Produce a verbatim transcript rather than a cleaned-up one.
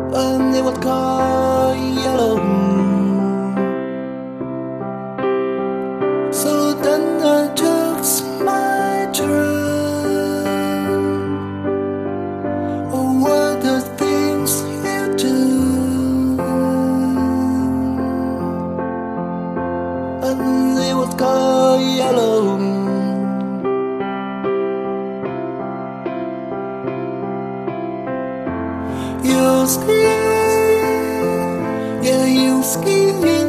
and they would call yellow. So then I took my turn. Oh, what the things you do, and they would call yellow. You ski, yeah, you ski.